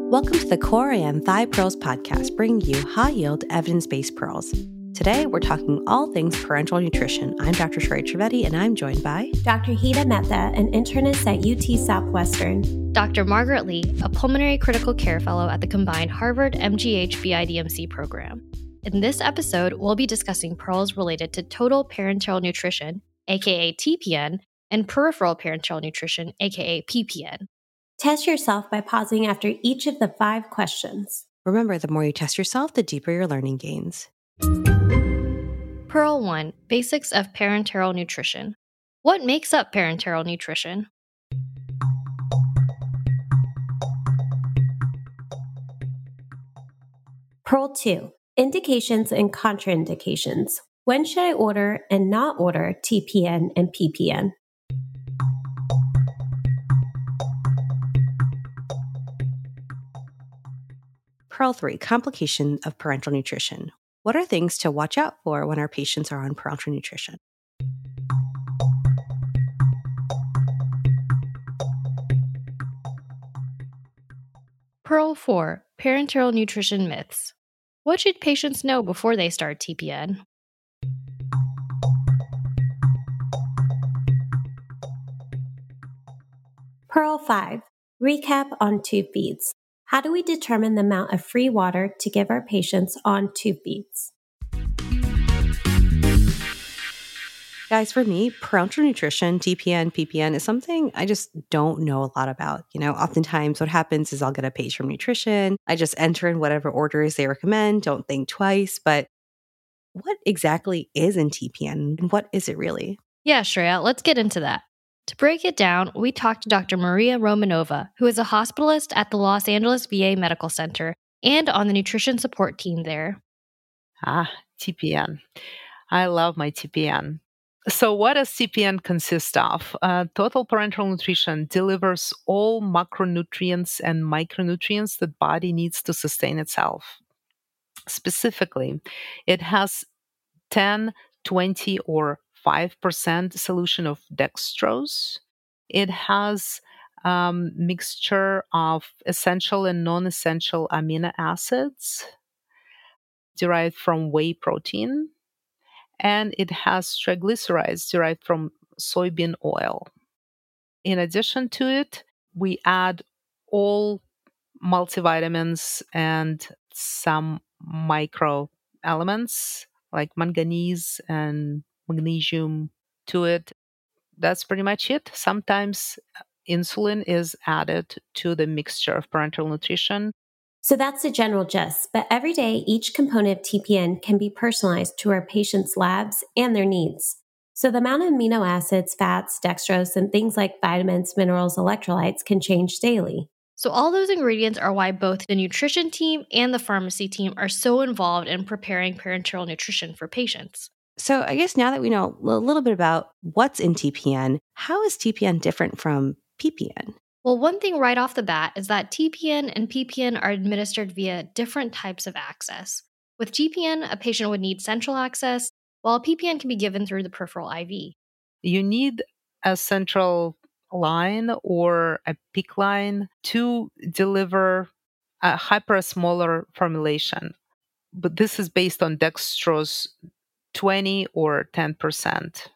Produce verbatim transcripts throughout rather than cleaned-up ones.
Welcome to the Core and Thigh Pearls podcast, bringing you high-yield, evidence-based pearls. Today, we're talking all things parenteral nutrition. I'm Doctor Sherry Trivedi, and I'm joined by Doctor Hida Mehta, an internist at U T Southwestern. Doctor Margaret Lee, a pulmonary critical care fellow at the combined Harvard M G H B I D M C program. In this episode, we'll be discussing pearls related to total parenteral nutrition, aka T P N, and peripheral parenteral nutrition, aka P P N. Test yourself by pausing after each of the five questions. Remember, the more you test yourself, the deeper your learning gains. Pearl one, Basics of Parenteral Nutrition. What makes up parenteral nutrition? Pearl two, Indications and Contraindications. When should I order and not order T P N and P P N? Pearl three, Complications of Parenteral Nutrition. What are things to watch out for when our patients are on parenteral nutrition? Pearl four, Parenteral Nutrition Myths. What should patients know before they start T P N? Pearl five, Recap on tube feeds. How do we determine the amount of free water to give our patients on tube feeds? Guys, for me, parenteral nutrition, T P N, P P N is something I just don't know a lot about. You know, oftentimes what happens is I'll get a page from nutrition. I just enter in whatever orders they recommend, don't think twice. But what exactly is in T P N and what is it really? Yeah, Shreya, let's get into that. To break it down, we talked to Doctor Maria Romanova, who is a hospitalist at the Los Angeles V A Medical Center and on the nutrition support team there. Ah, T P N. I love my T P N. So what does T P N consist of? Uh, total parenteral nutrition delivers all macronutrients and micronutrients that body needs to sustain itself. Specifically, it has ten, twenty, or five percent solution of dextrose. It has um, mixture of essential and non-essential amino acids derived from whey protein. And it has triglycerides derived from soybean oil. In addition to it, we add all multivitamins and some micro elements like manganese and magnesium to it. That's pretty much it. Sometimes insulin is added to the mixture of parenteral nutrition. So that's the general gist, but every day each component of T P N can be personalized to our patient's labs and their needs. So the amount of amino acids, fats, dextrose, and things like vitamins, minerals, electrolytes can change daily. So all those ingredients are why both the nutrition team and the pharmacy team are so involved in preparing parenteral nutrition for patients. So I guess now that we know a little bit about what's in T P N, how is T P N different from P P N? Well, one thing right off the bat is that T P N and P P N are administered via different types of access. With G P N, a patient would need central access, while P P N can be given through the peripheral I V. You need a central line or a PICC line to deliver a hyperosmolar formulation. But this is based on dextrose twenty or ten percent.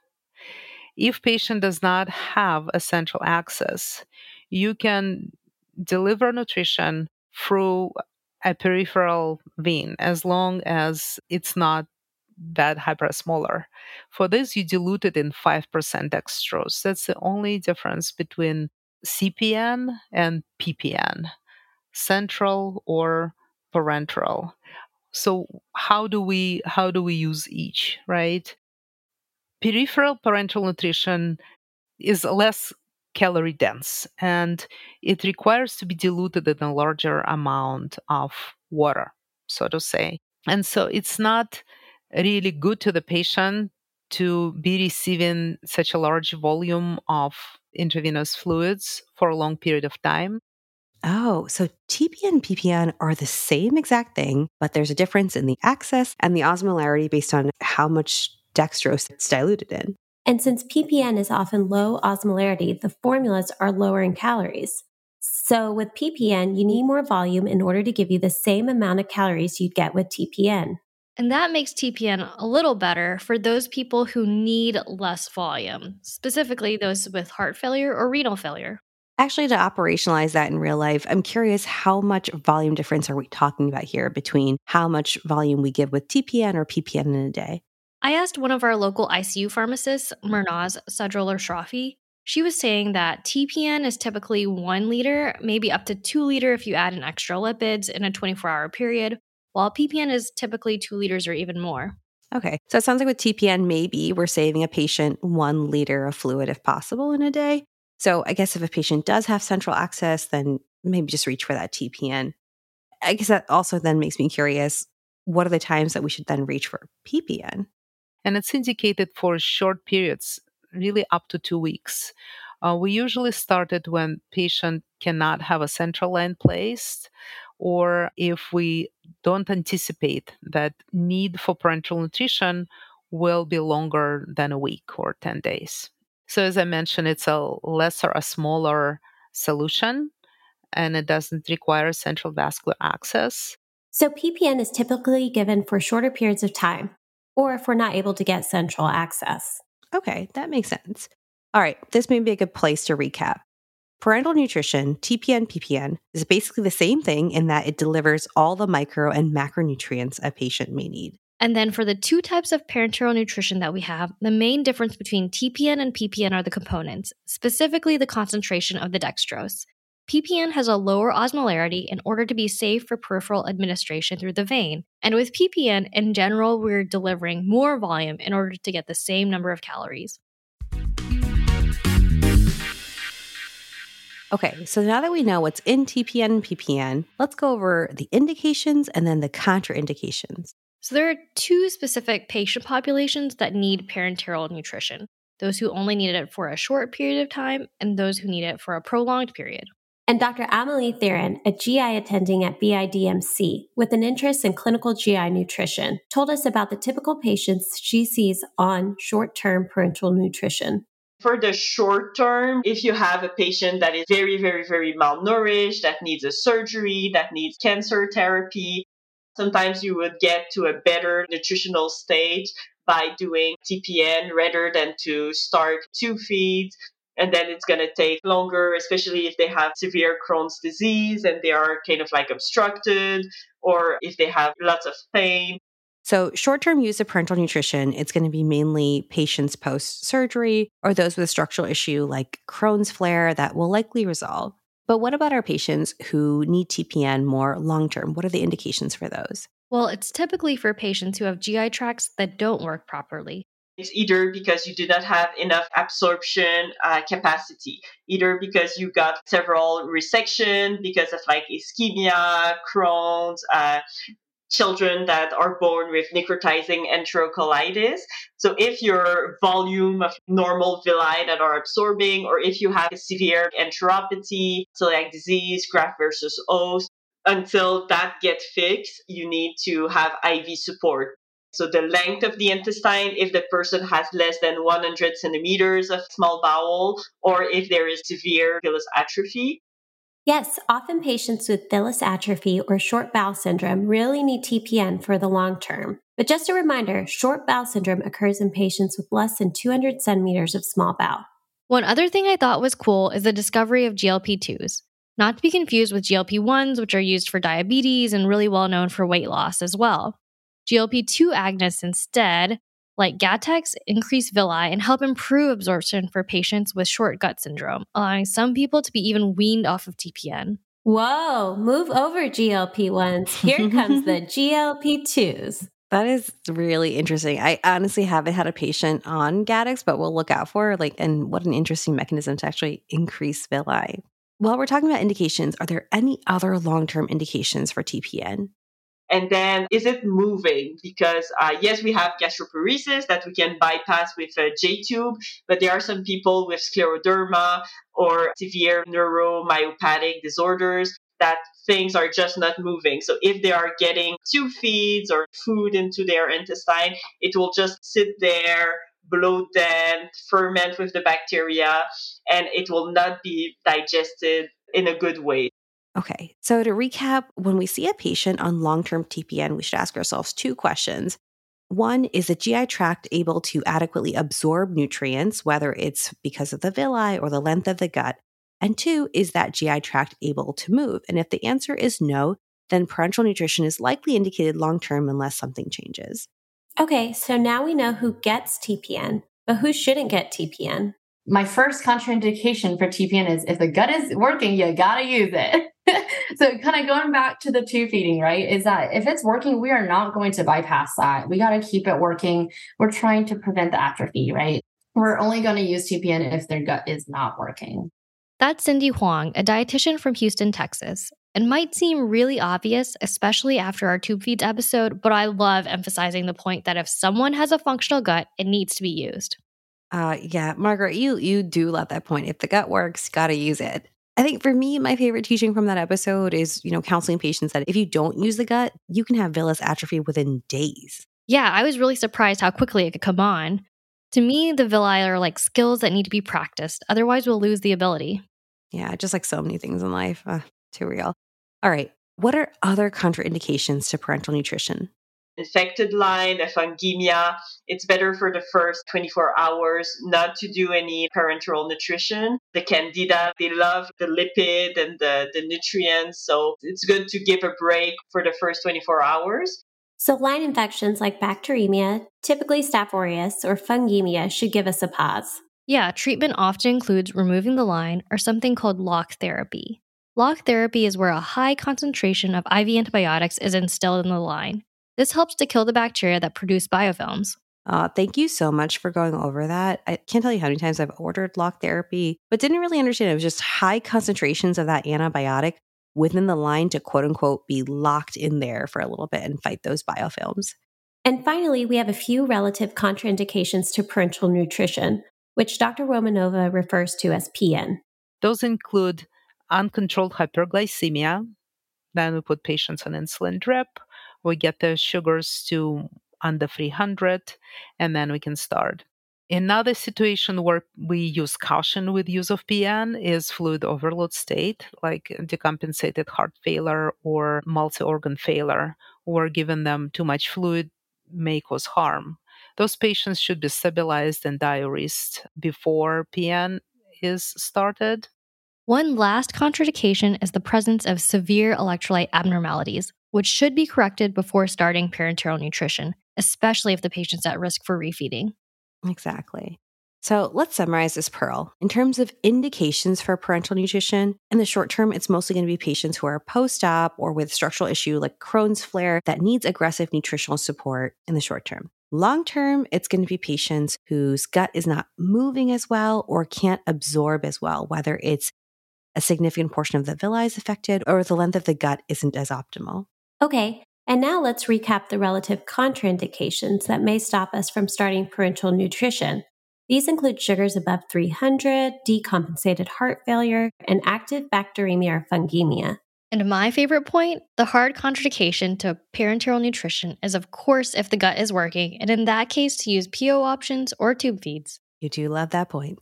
If patient does not have a central access, you can deliver nutrition through a peripheral vein as long as it's not that hyperosmolar. For this, you dilute it in five percent dextrose. That's the only difference between C P N and P P N, central or parenteral. So how do we how do we use each, right? Peripheral parenteral nutrition is less calorie dense, and it requires to be diluted in a larger amount of water, so to say. And so it's not really good to the patient to be receiving such a large volume of intravenous fluids for a long period of time. Oh, so T P N and P P N are the same exact thing, but there's a difference in the access and the osmolarity based on how much dextrose it's diluted in. And since P P N is often low osmolarity, the formulas are lower in calories. So with P P N, you need more volume in order to give you the same amount of calories you'd get with T P N. And that makes T P N a little better for those people who need less volume, specifically those with heart failure or renal failure. Actually, to operationalize that in real life, I'm curious, how much volume difference are we talking about here between how much volume we give with T P N or P P N in a day? I asked one of our local I C U pharmacists, Murnaz Sadroller-Shrafi. She was saying that T P N is typically one liter, maybe up to two liter if you add in extra lipids in a twenty-four hour period, while P P N is typically two liters or even more. Okay, so it sounds like with T P N, maybe we're saving a patient one liter of fluid if possible in a day. So I guess if a patient does have central access, then maybe just reach for that T P N. I guess that also then makes me curious, what are the times that we should then reach for P P N? And it's indicated for short periods, really up to two weeks. Uh, we usually start it when patient cannot have a central line placed, or if we don't anticipate that need for parenteral nutrition will be longer than a week or ten days. So as I mentioned, it's a lesser, a smaller solution, and it doesn't require central vascular access. So P P N is typically given for shorter periods of time, or if we're not able to get central access. Okay, that makes sense. All right, this may be a good place to recap. Parenteral nutrition, T P N, P P N, is basically the same thing in that it delivers all the micro and macronutrients a patient may need. And then for the two types of parenteral nutrition that we have, the main difference between T P N and P P N are the components, specifically the concentration of the dextrose. P P N has a lower osmolarity in order to be safe for peripheral administration through the vein. And with P P N, in general, we're delivering more volume in order to get the same number of calories. Okay, so now that we know what's in T P N and P P N, let's go over the indications and then the contraindications. So there are two specific patient populations that need parenteral nutrition: those who only need it for a short period of time and those who need it for a prolonged period. And Doctor Amelie Theron, a G I attending at B I D M C with an interest in clinical G I nutrition, told us about the typical patients she sees on short-term parenteral nutrition. For the short term, if you have a patient that is very, very, very malnourished, that needs a surgery, that needs cancer therapy, sometimes you would get to a better nutritional state by doing T P N rather than to start two feeds. And then it's going to take longer, especially if they have severe Crohn's disease and they are kind of like obstructed, or if they have lots of pain. So short-term use of parenteral nutrition, it's going to be mainly patients post-surgery or those with a structural issue like Crohn's flare that will likely resolve. But what about our patients who need T P N more long-term? What are the indications for those? Well, it's typically for patients who have G I tracts that don't work properly. It's either because you do not have enough absorption uh, capacity, either because you got several resection because of like ischemia, Crohn's, uh, children that are born with necrotizing enterocolitis. So if your volume of normal villi that are absorbing, or if you have a severe enteropathy, celiac disease, graft versus host, until that gets fixed, you need to have I V support. So the length of the intestine, if the person has less than one hundred centimeters of small bowel, or if there is severe villus atrophy. Yes, often patients with villus atrophy or short bowel syndrome really need T P N for the long term. But just a reminder, short bowel syndrome occurs in patients with less than two hundred centimeters of small bowel. One other thing I thought was cool is the discovery of G L P twos. Not to be confused with G L P ones, which are used for diabetes and really well known for weight loss as well. G L P two agonists instead, like Gattex, increase villi and help improve absorption for patients with short gut syndrome, allowing some people to be even weaned off of T P N. Whoa, move over G L P ones. Here comes the G L P twos. That is really interesting. I honestly haven't had a patient on Gattex, but we'll look out for like, and what an interesting mechanism to actually increase villi. While we're talking about indications, are there any other long-term indications for T P N? And then, is it moving? Because uh, yes, we have gastroparesis that we can bypass with a J-tube, but there are some people with scleroderma or severe neuromyopathic disorders that things are just not moving. So if they are getting two feeds or food into their intestine, it will just sit there, bloat them, ferment with the bacteria, and it will not be digested in a good way. Okay, so to recap, when we see a patient on long-term T P N, we should ask ourselves two questions. One, is the G I tract able to adequately absorb nutrients, whether it's because of the villi or the length of the gut? And two, is that G I tract able to move? And if the answer is no, then parenteral nutrition is likely indicated long-term unless something changes. Okay, so now we know who gets T P N, but who shouldn't get T P N? My first contraindication for T P N is if the gut is working, you gotta use it. So kind of going back to the tube feeding, right, is that if it's working, we are not going to bypass that. We got to keep it working. We're trying to prevent the atrophy, right? We're only going to use T P N if their gut is not working. That's Cindy Huang, a dietitian from Houston, Texas. It might seem really obvious, especially after our tube feeds episode, but I love emphasizing the point that if someone has a functional gut, it needs to be used. Uh, yeah, Margaret, you you do love that point. If the gut works, gotta use it. I think for me, my favorite teaching from that episode is, you know, counseling patients that if you don't use the gut, you can have villus atrophy within days. Yeah, I was really surprised how quickly it could come on. To me, the villi are like skills that need to be practiced. Otherwise, we'll lose the ability. Yeah, just like so many things in life. Uh, too real. All right. What are other contraindications to parenteral nutrition? Infected line, a fungemia. It's better for the first twenty-four hours not to do any parenteral nutrition. The candida, they love the lipid and the, the nutrients. So it's good to give a break for the first twenty-four hours. So line infections like bacteremia, typically Staph aureus or fungemia, should give us a pause. Yeah, treatment often includes removing the line or something called lock therapy. Lock therapy is where a high concentration of I V antibiotics is instilled in the line. This helps to kill the bacteria that produce biofilms. Uh, thank you so much for going over that. I can't tell you how many times I've ordered lock therapy, but didn't really understand it was just high concentrations of that antibiotic within the line to quote unquote be locked in there for a little bit and fight those biofilms. And finally, we have a few relative contraindications to parenteral nutrition, which Doctor Romanova refers to as P N. Those include uncontrolled hyperglycemia. Then we put patients on insulin drip. We get the sugars to under three hundred, and then we can start. Another situation where we use caution with use of P N is fluid overload state, like decompensated heart failure or multi-organ failure, or giving them too much fluid may cause harm. Those patients should be stabilized and diuresed before P N is started. One last contraindication is the presence of severe electrolyte abnormalities, which should be corrected before starting parenteral nutrition, especially if the patient's at risk for refeeding. Exactly. So let's summarize this, Pearl. In terms of indications for parenteral nutrition, in the short term, it's mostly going to be patients who are post-op or with structural issue like Crohn's flare that needs aggressive nutritional support in the short term. Long term, it's going to be patients whose gut is not moving as well or can't absorb as well, whether it's a significant portion of the villi is affected or the length of the gut isn't as optimal. Okay, and now let's recap the relative contraindications that may stop us from starting parenteral nutrition. These include sugars above three hundred, decompensated heart failure, and active bacteremia or fungemia. And my favorite point, the hard contraindication to parenteral nutrition is, of course, if the gut is working, and in that case, to use P O options or tube feeds. You do love that point.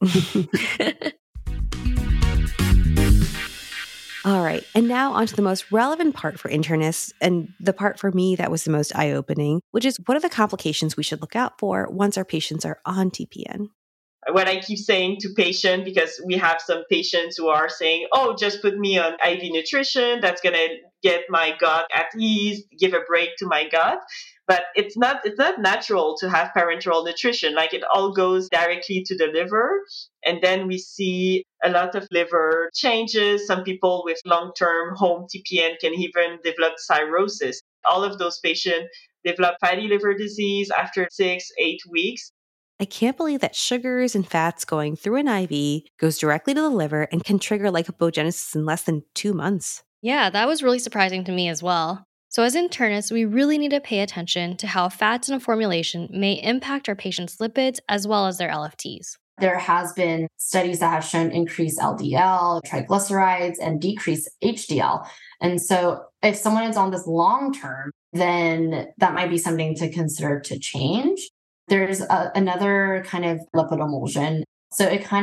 All right, and now on to the most relevant part for internists, and the part for me that was the most eye-opening, which is what are the complications we should look out for once our patients are on T P N? What I keep saying to patients, because we have some patients who are saying, oh, just put me on I V nutrition, that's going to get my gut at ease, give a break to my gut. But it's not it's not natural to have parenteral nutrition. Like it all goes directly to the liver. And then we see a lot of liver changes. Some people with long-term home T P N can even develop cirrhosis. All of those patients develop fatty liver disease after six, eight weeks. I can't believe that sugars and fats going through an I V goes directly to the liver and can trigger lipogenesis in less than two months. Yeah, that was really surprising to me as well. So as internists, we really need to pay attention to how fats in a formulation may impact our patients' lipids as well as their L F Ts. There has been studies that have shown increased L D L, triglycerides, and decreased H D L. And so if someone is on this long term, then that might be something to consider to change. There's a, another kind of lipid emulsion. So it kind of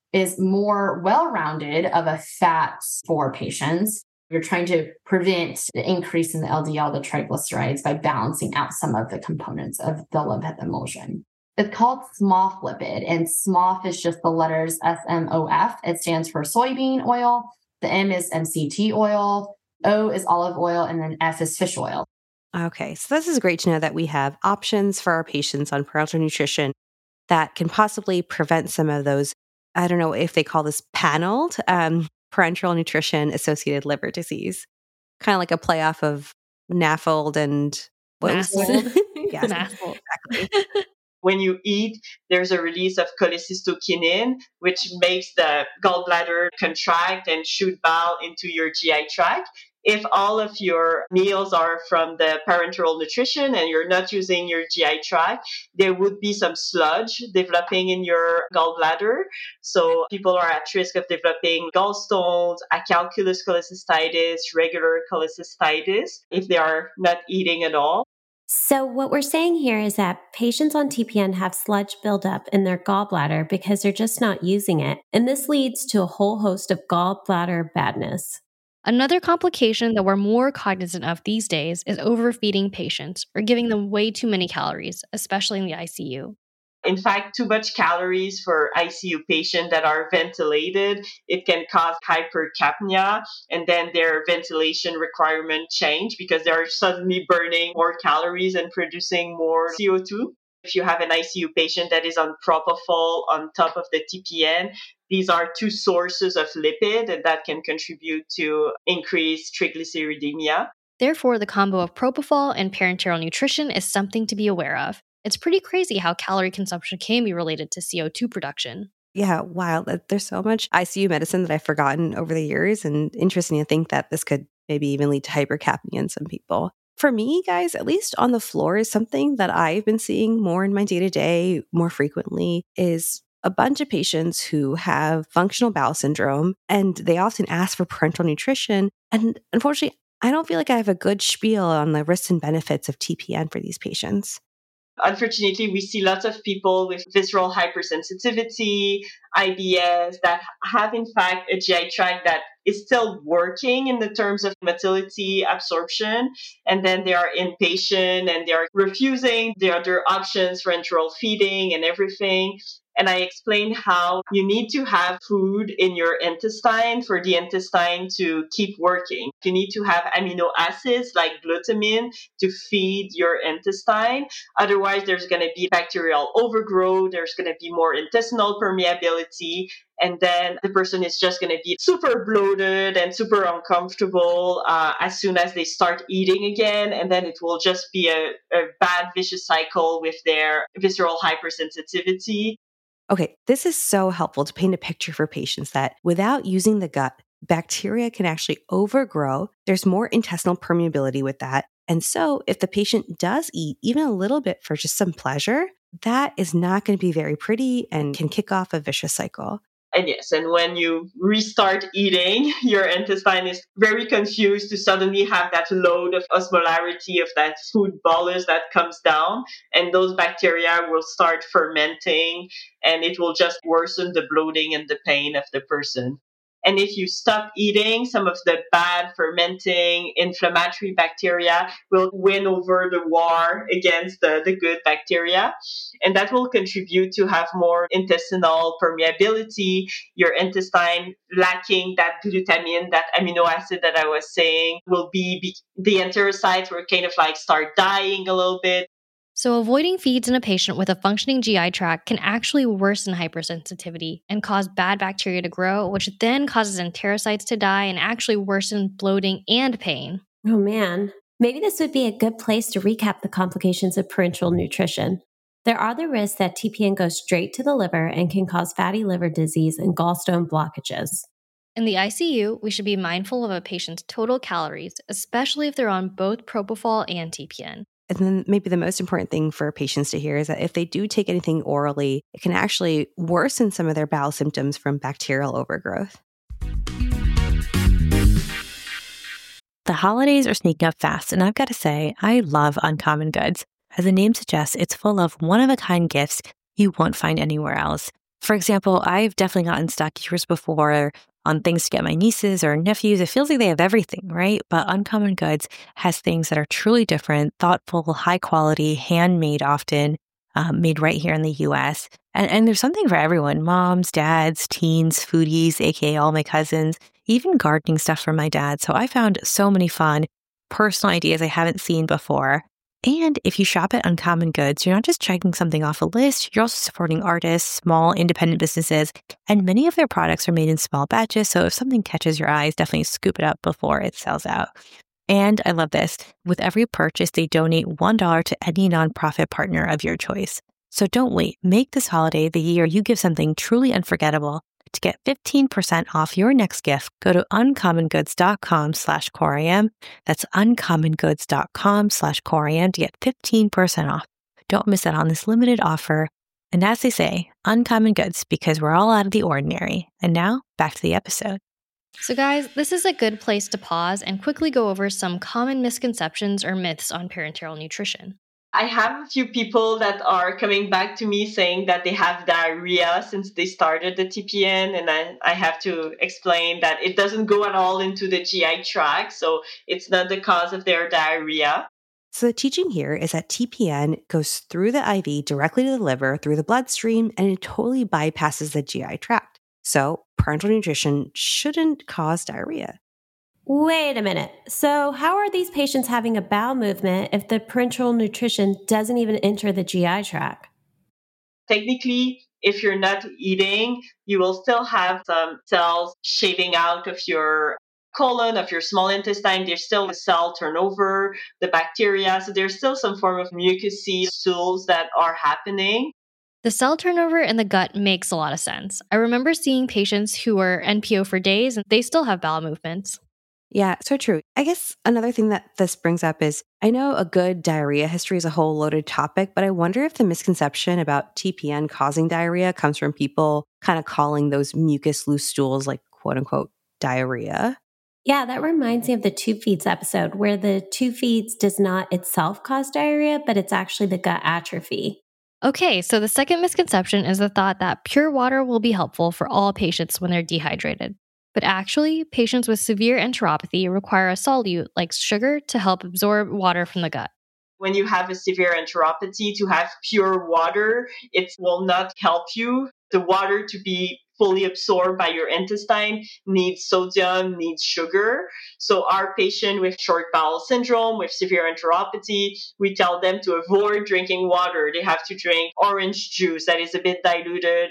is more well-rounded of a fat for patients. You're trying to prevent the increase in the L D L, the triglycerides, by balancing out some of the components of the lipid emulsion. It's called S M O F lipid, and S M O F is just the letters S M O F. It stands for soybean oil. The M is M C T oil. O is olive oil, and then F is fish oil. Okay, so this is great to know that we have options for our patients on parental nutrition that can possibly prevent some of those, I don't know if they call this paneled, um, parenteral nutrition associated liver disease. Kind of like a play off of NAFLD and what was it? Yes, exactly. When you eat, there's a release of cholecystokinin, which makes the gallbladder contract and shoot bile into your G I tract. If all of your meals are from the parenteral nutrition and you're not using your G I tract, there would be some sludge developing in your gallbladder. So people are at risk of developing gallstones, acalculous cholecystitis, regular cholecystitis if they are not eating at all. So what we're saying here is that patients on T P N have sludge buildup in their gallbladder because they're just not using it. And this leads to a whole host of gallbladder badness. Another complication that we're more cognizant of these days is overfeeding patients or giving them way too many calories, especially in the I C U. In fact, too much calories for I C U patients that are ventilated, it can cause hypercapnia, and then their ventilation requirement change because they're suddenly burning more calories and producing more C O two. If you have an I C U patient that is on propofol on top of the T P N, these are two sources of lipid and that can contribute to increased triglyceridemia. Therefore, the combo of propofol and parenteral nutrition is something to be aware of. It's pretty crazy how calorie consumption can be related to C O two production. Yeah, wow. There's so much I C U medicine that I've forgotten over the years, and interesting to think that this could maybe even lead to hypercapnia in some people. For me, guys, at least on the floor, is something that I've been seeing more in my day-to-day more frequently is a bunch of patients who have functional bowel syndrome, and they often ask for parenteral nutrition. And unfortunately, I don't feel like I have a good spiel on the risks and benefits of T P N for these patients. Unfortunately, we see lots of people with visceral hypersensitivity, I B S, that have in fact a G I tract that is still working in the terms of motility, absorption, and then they are impatient and they are refusing the other options for enteral feeding and everything. And I explained how you need to have food in your intestine for the intestine to keep working. You need to have amino acids like glutamine to feed your intestine. Otherwise, there's going to be bacterial overgrowth. There's going to be more intestinal permeability. And then the person is just going to be super bloated and super uncomfortable uh, as soon as they start eating again. And then it will just be a, a bad vicious cycle with their visceral hypersensitivity. Okay, this is so helpful to paint a picture for patients that without using the gut, bacteria can actually overgrow. There's more intestinal permeability with that. And so if the patient does eat even a little bit for just some pleasure, that is not going to be very pretty and can kick off a vicious cycle. And yes, and when you restart eating, your intestine is very confused to suddenly have that load of osmolarity of that food bolus that comes down. And those bacteria will start fermenting and it will just worsen the bloating and the pain of the person. And if you stop eating, some of the bad fermenting inflammatory bacteria will win over the war against the, the good bacteria. And that will contribute to have more intestinal permeability, your intestine lacking that glutamine, that amino acid that I was saying, will be, be the enterocytes will kind of like start dying a little bit. So avoiding feeds in a patient with a functioning G I tract can actually worsen hypersensitivity and cause bad bacteria to grow, which then causes enterocytes to die and actually worsen bloating and pain. Oh man, maybe this would be a good place to recap the complications of parenteral nutrition. There are the risks that T P N goes straight to the liver and can cause fatty liver disease and gallstone blockages. In the I C U, we should be mindful of a patient's total calories, especially if they're on both propofol and T P N. And then maybe the most important thing for patients to hear is that if they do take anything orally, it can actually worsen some of their bowel symptoms from bacterial overgrowth. The holidays are sneaking up fast, and I've got to say, I love Uncommon Goods. As the name suggests, it's full of one-of-a-kind gifts you won't find anywhere else. For example, I've definitely gotten stuck years before on things to get my nieces or nephews. It feels like they have everything, right? But Uncommon Goods has things that are truly different, thoughtful, high quality, handmade often, um, made right here in the U S. And, and there's something for everyone, moms, dads, teens, foodies, aka all my cousins, even gardening stuff for my dad. So I found so many fun personal ideas I haven't seen before. And if you shop at Uncommon Goods, you're not just checking something off a list, you're also supporting artists, small independent businesses, and many of their products are made in small batches. So if something catches your eyes, definitely scoop it up before it sells out. And I love this. With every purchase, they donate one dollar to any nonprofit partner of your choice. So don't wait. Make this holiday the year you give something truly unforgettable. To get fifteen percent off your next gift, go to uncommongoods.com slash coream. That's uncommongoods.com slash coream to get fifteen percent off. Don't miss out on this limited offer. And as they say, Uncommon Goods, because we're all out of the ordinary. And now, back to the episode. So guys, this is a good place to pause and quickly go over some common misconceptions or myths on parenteral nutrition. I have a few people that are coming back to me saying that they have diarrhea since they started the T P N, and I, I have to explain that it doesn't go at all into the G I tract, so it's not the cause of their diarrhea. So the teaching here is that T P N goes through the I V directly to the liver through the bloodstream, and it totally bypasses the G I tract. So parenteral nutrition shouldn't cause diarrhea. Wait a minute. So how are these patients having a bowel movement if the parenteral nutrition doesn't even enter the G I tract? Technically, if you're not eating, you will still have some cells shaving out of your colon, of your small intestine. There's still a cell turnover, the bacteria. So there's still some form of mucousy stools that are happening. The cell turnover in the gut makes a lot of sense. I remember seeing patients who were N P O for days and they still have bowel movements. Yeah, so true. I guess another thing that this brings up is I know a good diarrhea history is a whole loaded topic, but I wonder if the misconception about T P N causing diarrhea comes from people kind of calling those mucus loose stools like quote unquote diarrhea. Yeah, that reminds me of the two feeds episode where the two feeds does not itself cause diarrhea, but it's actually the gut atrophy. Okay, so the second misconception is the thought that pure water will be helpful for all patients when they're dehydrated. But actually, patients with severe enteropathy require a solute like sugar to help absorb water from the gut. When you have a severe enteropathy, to have pure water, it will not help you. The water to be fully absorbed by your intestine needs sodium, needs sugar. So our patient with short bowel syndrome, with severe enteropathy, we tell them to avoid drinking water. They have to drink orange juice that is a bit diluted.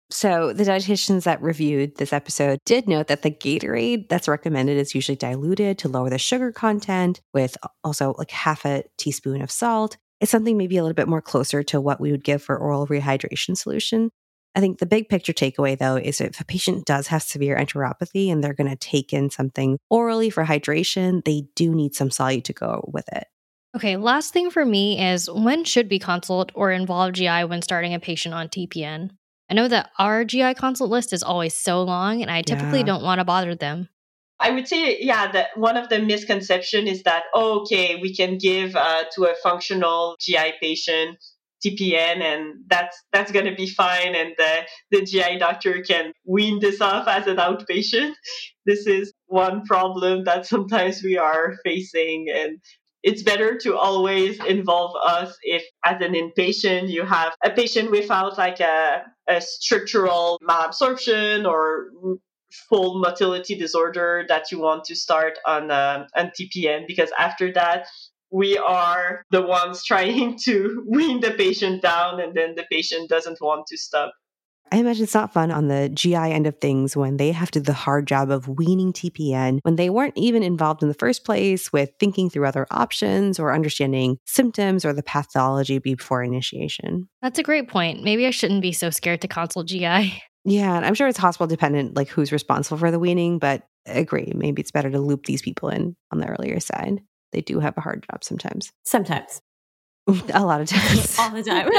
So the dietitians that reviewed this episode did note that the Gatorade that's recommended is usually diluted to lower the sugar content with also like half a teaspoon of salt. It's something maybe a little bit more closer to what we would give for oral rehydration solution. I think the big picture takeaway, though, is if a patient does have severe enteropathy and they're going to take in something orally for hydration, they do need some solute to go with it. Okay, last thing for me is when should we consult or involve G I when starting a patient on T P N? I know that our G I consult list is always so long, and I typically Yeah. don't want to bother them. I would say, yeah, that one of the misconceptions is that, oh, okay, we can give uh, to a functional G I patient T P N, and that's that's going to be fine, and the, the G I doctor can wean this off as an outpatient. This is one problem that sometimes we are facing, and it's better to always involve us if, as an inpatient, you have a patient without like a, a structural malabsorption or full motility disorder that you want to start on um, on T P N, because after that, we are the ones trying to wean the patient down, and then the patient doesn't want to stop. I imagine it's not fun on the G I end of things when they have to do the hard job of weaning T P N when they weren't even involved in the first place with thinking through other options or understanding symptoms or the pathology before initiation. That's a great point. Maybe I shouldn't be so scared to consult G I. Yeah, and I'm sure it's hospital dependent, like who's responsible for the weaning, but I agree. Maybe it's better to loop these people in on the earlier side. They do have a hard job sometimes. Sometimes. A lot of times. All the time.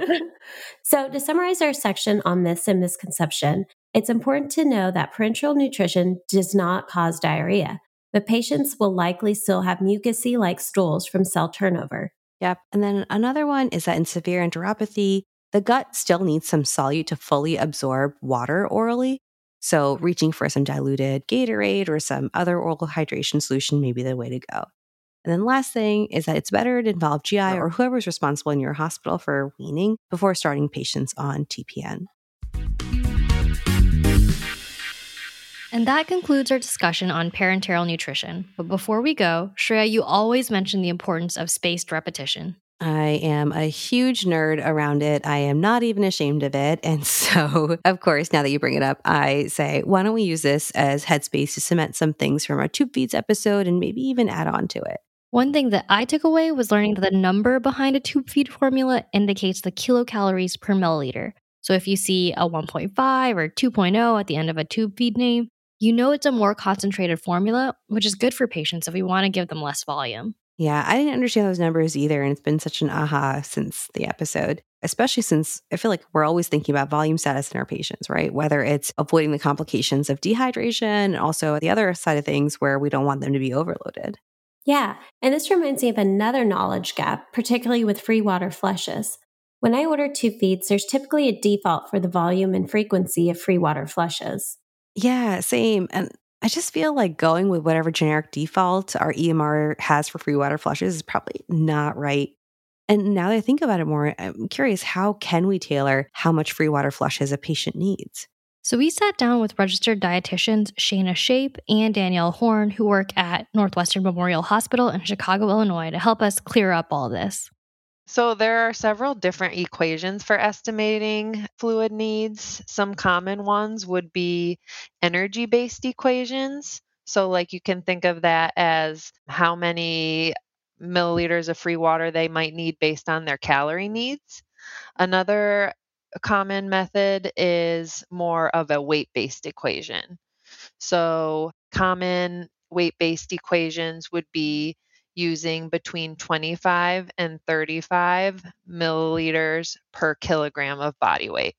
So to summarize our section on myths and misconception, it's important to know that parenteral nutrition does not cause diarrhea, but patients will likely still have mucousy-like stools from cell turnover. Yep. And then another one is that in severe enteropathy, the gut still needs some solute to fully absorb water orally. So reaching for some diluted Gatorade or some other oral hydration solution may be the way to go. And then last thing is that it's better to involve G I or whoever's responsible in your hospital for weaning before starting patients on T P N. And that concludes our discussion on parenteral nutrition. But before we go, Shreya, you always mention the importance of spaced repetition. I am a huge nerd around it. I am not even ashamed of it. And so, of course, now that you bring it up, I say, why don't we use this as headspace to cement some things from our Tube Feeds episode and maybe even add on to it? One thing that I took away was learning that the number behind a tube feed formula indicates the kilocalories per milliliter. So if you see a one point five or two point oh at the end of a tube feed name, you know it's a more concentrated formula, which is good for patients if we want to give them less volume. Yeah, I didn't understand those numbers either, and it's been such an aha since the episode, especially since I feel like we're always thinking about volume status in our patients, right? Whether it's avoiding the complications of dehydration and also the other side of things where we don't want them to be overloaded. Yeah, and this reminds me of another knowledge gap, particularly with free water flushes. When I order tube feeds, there's typically a default for the volume and frequency of free water flushes. Yeah, same. And I just feel like going with whatever generic default our E M R has for free water flushes is probably not right. And now that I think about it more, I'm curious, how can we tailor how much free water flushes a patient needs? So we sat down with registered dietitians Shayna Shape and Danielle Horn, who work at Northwestern Memorial Hospital in Chicago, Illinois, to help us clear up all this. So there are several different equations for estimating fluid needs. Some common ones would be energy-based equations. So like you can think of that as how many milliliters of free water they might need based on their calorie needs. Another common method is more of a weight-based equation. So common weight-based equations would be using between twenty-five and thirty-five milliliters per kilogram of body weight.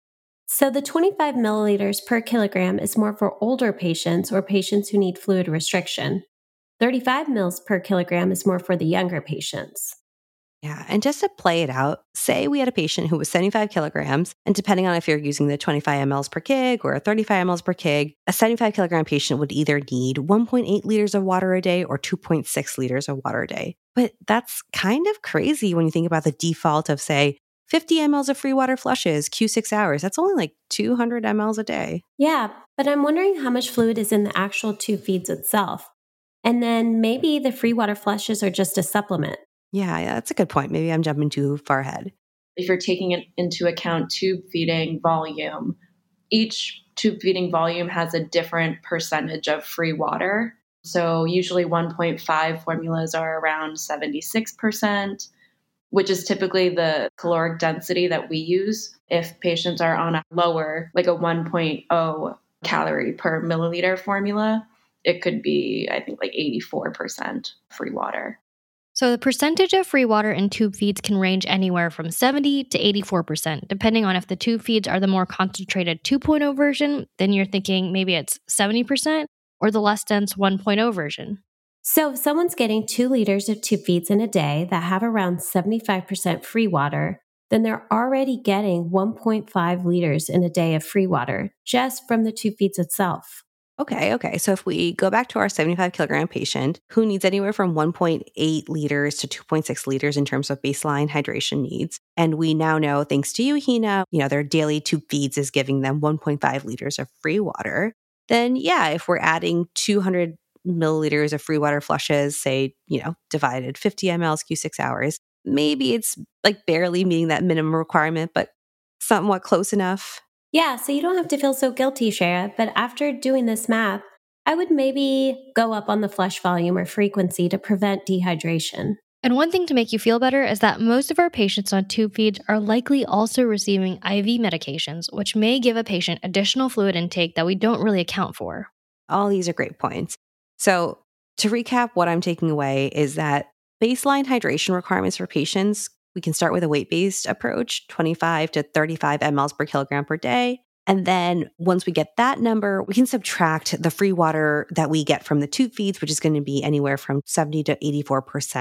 So the twenty-five milliliters per kilogram is more for older patients or patients who need fluid restriction. thirty-five mils per kilogram is more for the younger patients. Yeah, and just to play it out, say we had a patient who was seventy-five kilograms, and depending on if you're using the twenty-five milliliters per kg or thirty-five milliliters per kg, a seventy-five kilogram patient would either need one point eight liters of water a day or two point six liters of water a day. But that's kind of crazy when you think about the default of, say, fifty milliliters of free water flushes, Q six hours. That's only like two hundred milliliters a day. Yeah, but I'm wondering how much fluid is in the actual tube feeds itself. And then maybe the free water flushes are just a supplement. Yeah, yeah, that's a good point. Maybe I'm jumping too far ahead. If you're taking it into account tube feeding volume, each tube feeding volume has a different percentage of free water. So usually one point five formulas are around seventy-six percent, which is typically the caloric density that we use. If patients are on a lower, like a one point oh calorie per milliliter formula, it could be, I think, like eighty-four percent free water. So the percentage of free water in tube feeds can range anywhere from seventy to eighty-four percent, depending on if the tube feeds are the more concentrated two point oh version, then you're thinking maybe it's seventy percent, or the less dense one point oh version. So if someone's getting two liters of tube feeds in a day that have around seventy-five percent free water, then they're already getting one point five liters in a day of free water just from the tube feeds itself. Okay, okay. So if we go back to our seventy-five kilogram patient who needs anywhere from one point eight liters to two point six liters in terms of baseline hydration needs, and we now know, thanks to you, Hina, you know, their daily tube feeds is giving them one point five liters of free water, then yeah, if we're adding two hundred milliliters of free water flushes, say, you know, divided fifty milliliters Q six hours, maybe it's like barely meeting that minimum requirement, but somewhat close enough. Yeah, so you don't have to feel so guilty, Shreya, but after doing this math, I would maybe go up on the flush volume or frequency to prevent dehydration. And one thing to make you feel better is that most of our patients on tube feeds are likely also receiving I V medications, which may give a patient additional fluid intake that we don't really account for. All these are great points. So to recap, what I'm taking away is that baseline hydration requirements for patients, we can start with a weight-based approach, twenty-five to thirty-five milliliters per kilogram per day. And then once we get that number, we can subtract the free water that we get from the tube feeds, which is going to be anywhere from seventy to eighty-four percent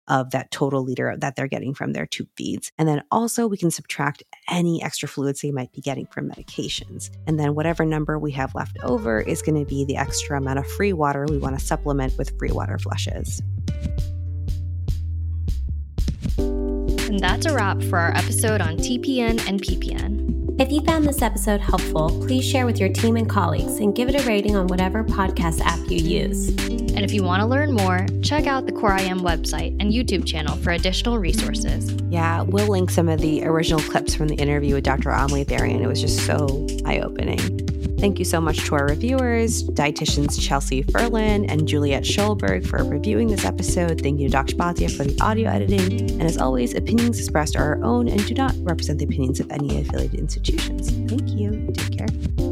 of that total liter that they're getting from their tube feeds. And then also we can subtract any extra fluids they might be getting from medications. And then whatever number we have left over is going to be the extra amount of free water we want to supplement with free water flushes. And that's a wrap for our episode on T P N and P P N. If you found this episode helpful, please share with your team and colleagues and give it a rating on whatever podcast app you use. And if you want to learn more, check out the Core I M website and YouTube channel for additional resources. Yeah, we'll link some of the original clips from the interview with Doctor Amelie Therian. It was just so eye-opening. Thank you so much to our reviewers, dietitians Chelsea Ferlin and Juliet Schulberg for reviewing this episode. Thank you to Doctor Bhatia for the audio editing. And as always, opinions expressed are our own and do not represent the opinions of any affiliated institutions. Thank you. Take care.